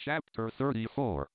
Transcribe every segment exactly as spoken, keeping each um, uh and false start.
Chapter thirty-four.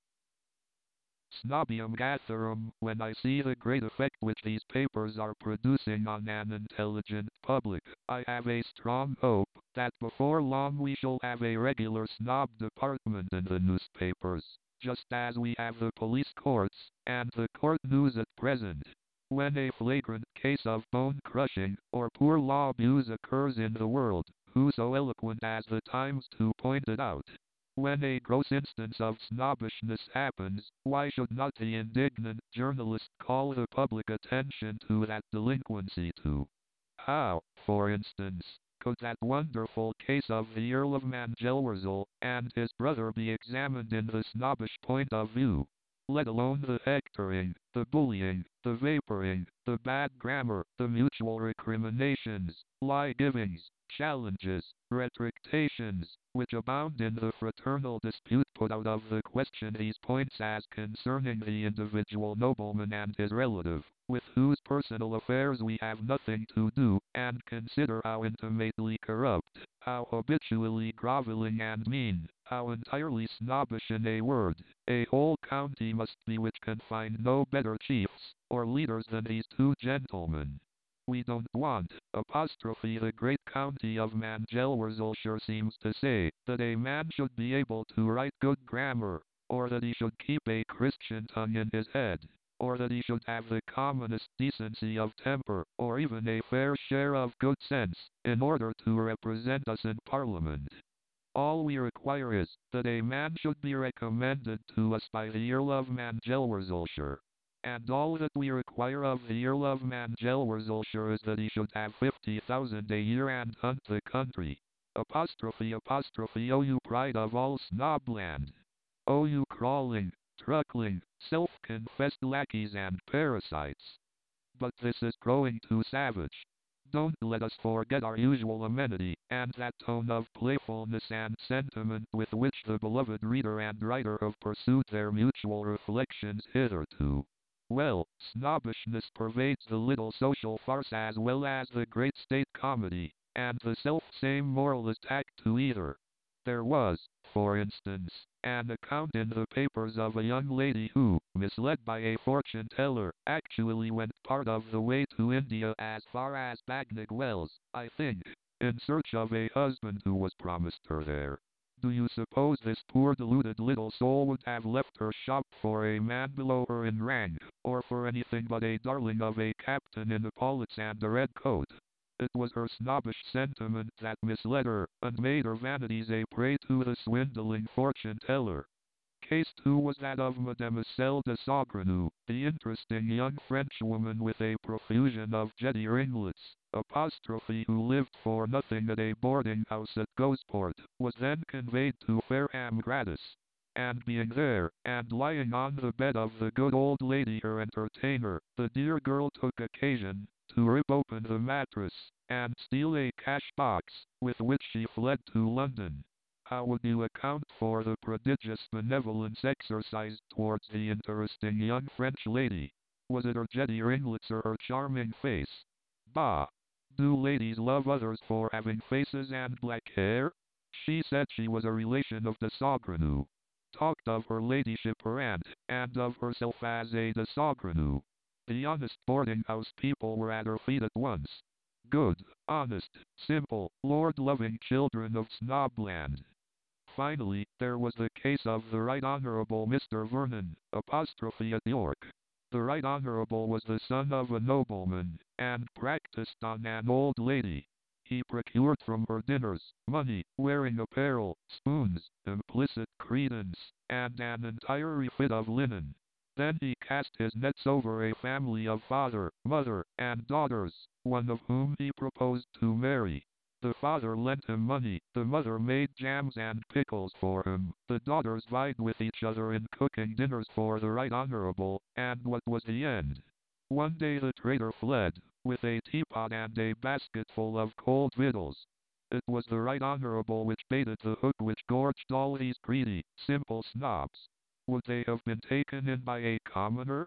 Snobium Gatherum. When I see the great effect which these papers are producing on an intelligent public, I have a strong hope that before long we shall have a regular snob department in the newspapers, just as we have the police courts and the court news at present. When a flagrant case of bone-crushing or poor law abuse occurs in the world, who so eloquent as the Times to point it out? When a gross instance of snobbishness happens, why should not the indignant journalist call the public attention to that delinquency too? How, for instance, could that wonderful case of the Earl of Mangelwurzel and his brother be examined in the snobbish point of view? Let alone the hectoring, the bullying, the vaporing, the bad grammar, the mutual recriminations, lie-givings, challenges, retractations, which abound in the fraternal dispute put out of the question these points as concerning the individual nobleman and his relative, with whose personal affairs we have nothing to do, and consider how intimately corrupt, how habitually groveling and mean, how entirely snobbish in a word, a whole county must be which can find no better chiefs, or leaders than these two gentlemen. We don't want, apostrophe the great county of Mangelwurzelshire seems to say, that a man should be able to write good grammar, or that he should keep a Christian tongue in his head, or that he should have the commonest decency of temper, or even a fair share of good sense, in order to represent us in Parliament. All we require is, that a man should be recommended to us by the Earl of Mangelwurzelshire. And all that we require of the Earl of Mangelwurzelshire is that he should have fifty thousand a year and hunt the country. Apostrophe apostrophe O you pride of all snobland! O you crawling, truckling, self-confessed lackeys and parasites! But this is growing too savage. Don't let us forget our usual amenity, and that tone of playfulness and sentiment with which the beloved reader and writer have pursued their mutual reflections hitherto. Well, snobbishness pervades the little social farce as well as the great state comedy, and the self-same moral is tacked to either. There was, for instance, an account in the papers of a young lady who, misled by a fortune-teller, actually went part of the way to India as far as Bagnigge Wells, I think, in search of a husband who was promised her there. Do you suppose this poor deluded little soul would have left her shop for a man below her in rank, or for anything but a darling of a captain in epaulets and a red coat? It was her snobbish sentiment that misled her, and made her vanities a prey to the swindling fortune-teller. Case two was that of Mademoiselle de Sagrenoux, the interesting young Frenchwoman with a profusion of jetty ringlets, apostrophe who lived for nothing at a boarding-house at Gosport, was then conveyed to Fareham gratis. And being there, and lying on the bed of the good old lady her entertainer, the dear girl took occasion to rip open the mattress, and steal a cash-box, with which she fled to London. How would you account for the prodigious benevolence exercised towards the interesting young French lady? Was it her jetty ringlets or her charming face? Bah! Do ladies love others for having faces and black hair? She said she was a relation of de Sagrenoux. Talked of her ladyship her aunt, and of herself as a de Sagrenoux. The honest boarding-house people were at her feet at once. Good, honest, simple, Lord-loving children of Snobland. Finally, there was the case of the Right Honourable Mister Vernon, apostrophe at York. The Right Honourable was the son of a nobleman, and practised on an old lady. He procured from her dinners, money, wearing apparel, spoons, implicit credence, and an entire refit of linen. Then he cast his nets over a family of father, mother, and daughters, one of whom he proposed to marry. The father lent him money, the mother made jams and pickles for him, the daughters vied with each other in cooking dinners for the Right Honourable, and what was the end? One day the traitor fled, with a teapot and a basketful of cold victuals. It was the Right Honourable which baited the hook which gorged all these greedy, simple snobs. Would they have been taken in by a commoner?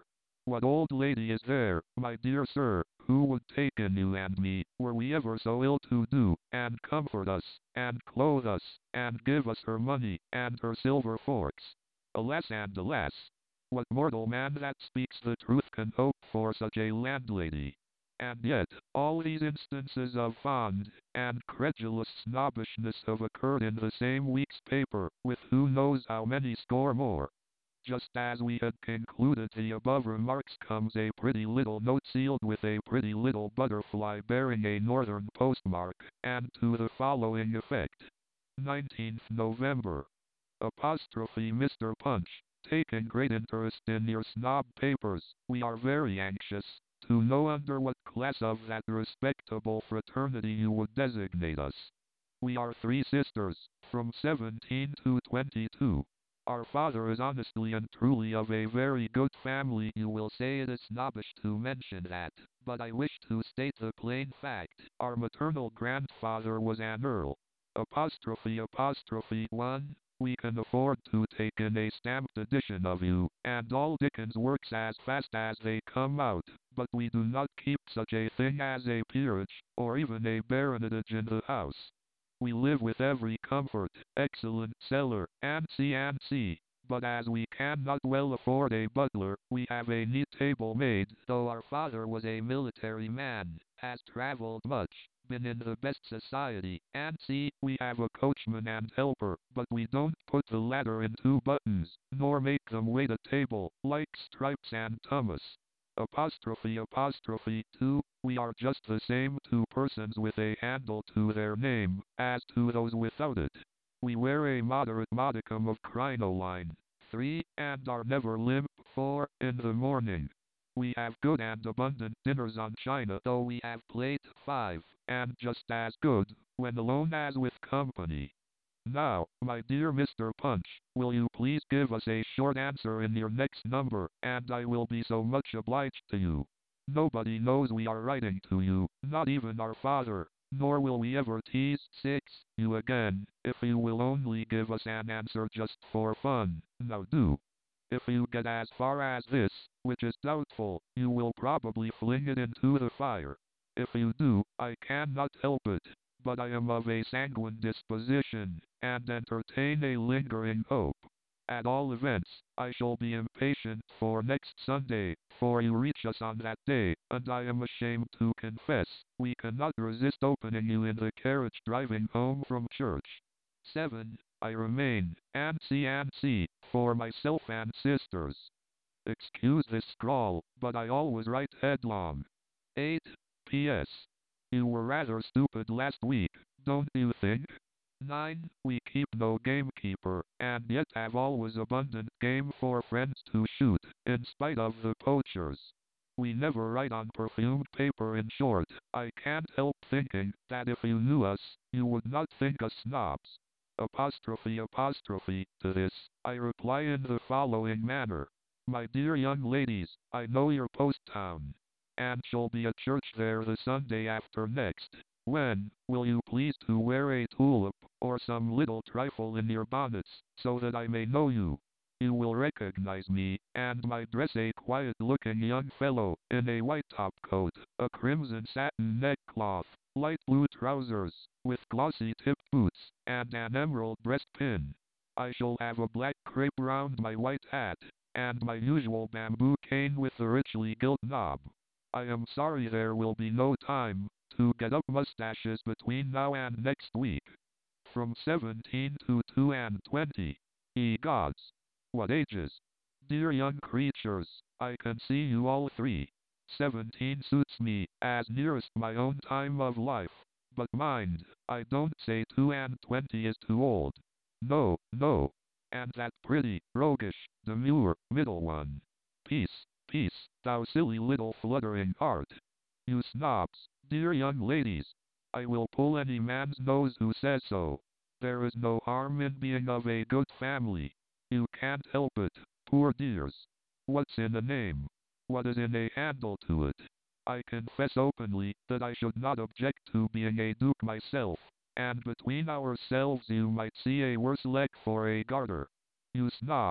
What old lady is there, my dear sir, who would take in you and me, were we ever so ill to do, and comfort us, and clothe us, and give us her money, and her silver forks? Alas and alas! What mortal man that speaks the truth can hope for such a landlady? And yet, all these instances of fond and credulous snobbishness have occurred in the same week's paper, with who knows how many score more. Just as we had concluded the above remarks comes a pretty little note sealed with a pretty little butterfly bearing a northern postmark, and to the following effect. nineteenth November. Apostrophe Mister Punch. Taken great interest in your snob papers. We are very anxious to know under what class of that respectable fraternity you would designate us. We are three sisters, from seventeen to twenty-two. Our father is honestly and truly of a very good family. You will say it is snobbish to mention that, but I wish to state the plain fact. Our maternal grandfather was an earl. Apostrophe apostrophe one. We can afford to take in a stamped edition of you, and all Dickens works as fast as they come out, but we do not keep such a thing as a peerage, or even a baronetage in the house. We live with every comfort, excellent cellar, and C and C, but as we cannot well afford a butler, we have a neat table maid, though our father was a military man, has travelled much, been in the best society, and see, we have a coachman and helper, but we don't put the latter in two buttons, nor make them wait at table, like Stripes and Thomas. Apostrophe apostrophe two. We are just the same two persons with a handle to their name, as to those without it. We wear a moderate modicum of crinoline, three, and are never limp, four, in the morning. We have good and abundant dinners on china, though we have plate, five, and just as good, when alone as with company. Now, my dear Mister Punch, will you please give us a short answer in your next number, and I will be so much obliged to you. Nobody knows we are writing to you, not even our father, nor will we ever tease six you again, if you will only give us an answer just for fun. Now do. If you get as far as this, which is doubtful, you will probably fling it into the fire. If you do, I cannot help it, but I am of a sanguine disposition, and entertain a lingering hope. At all events, I shall be impatient for next Sunday, for you reach us on that day, and I am ashamed to confess, we cannot resist opening you in the carriage driving home from church. seven. I remain, and see and see, for myself and sisters. Excuse this scrawl, but I always write headlong. eight. P S. You were rather stupid last week, don't you think? nine. We keep no gamekeeper, and yet have always abundant game for friends to shoot, in spite of the poachers. We never write on perfumed paper. In short, I can't help thinking that if you knew us, you would not think us snobs. Apostrophe apostrophe to this, I reply in the following manner. My dear young ladies, I know your post town, and shall be at church there the Sunday after next. When will you please to wear a tulip, or some little trifle in your bonnets, so that I may know you? You will recognize me, and my dress a quiet-looking young fellow, in a white top-coat, a crimson satin neckcloth, light blue trousers, with glossy tipped boots, and an emerald breastpin. I shall have a black crape round my white hat, and my usual bamboo cane with the richly gilt knob. I am sorry there will be no time to get up mustaches between now and next week. From seventeen to two and twenty. Ye gods! What ages! Dear young creatures, I can see you all three. Seventeen suits me, as nearest my own time of life. But mind, I don't say two and twenty is too old. No, no. And that pretty, roguish, demure, middle one. Peace, peace, thou silly little fluttering heart. You snobs, dear young ladies. I will pull any man's nose who says so. There is no harm in being of a good family. You can't help it, poor dears. What's in a name? What is in a handle to it? I confess openly that I should not object to being a duke myself, and between ourselves you might see a worse leg for a garter. You snobs,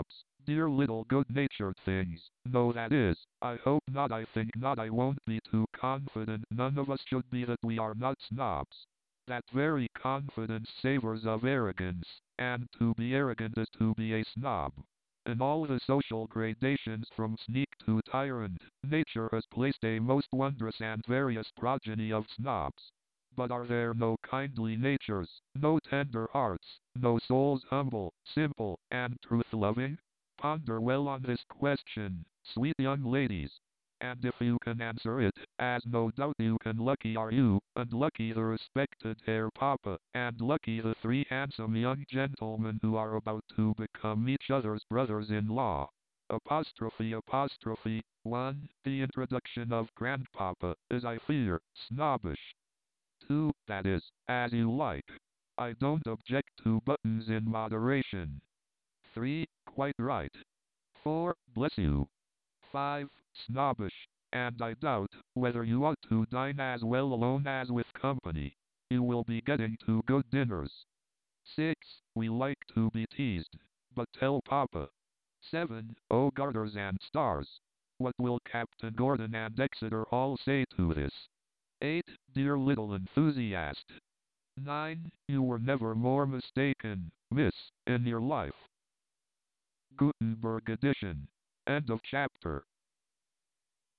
Dear little good-natured things. No, that is, I hope not, I think not, I won't be too confident, none of us should be, that we are not snobs. That very confidence savors of arrogance, and to be arrogant is to be a snob. In all the social gradations from sneak to tyrant, nature has placed a most wondrous and various progeny of snobs. But are there no kindly natures, no tender hearts, no souls humble, simple, and truth-loving? Ponder well on this question, sweet young ladies. And if you can answer it, as no doubt you can, lucky are you, and lucky the respected Herr Papa, and lucky the three handsome young gentlemen who are about to become each other's brothers-in-law. Apostrophe apostrophe one. The introduction of Grandpapa is, I fear, snobbish. two. That is, as you like. I don't object to buttons in moderation. three. Quite right. four. Bless you. five. Snobbish. And I doubt whether you ought to dine as well alone as with company. You will be getting two good dinners. six. We like to be teased. But tell Papa. seven. Oh, garters and stars. What will Captain Gordon and Exeter all say to this? eight. Dear little enthusiast. nine. You were never more mistaken, miss, in your life. Gutenberg edition. End of chapter.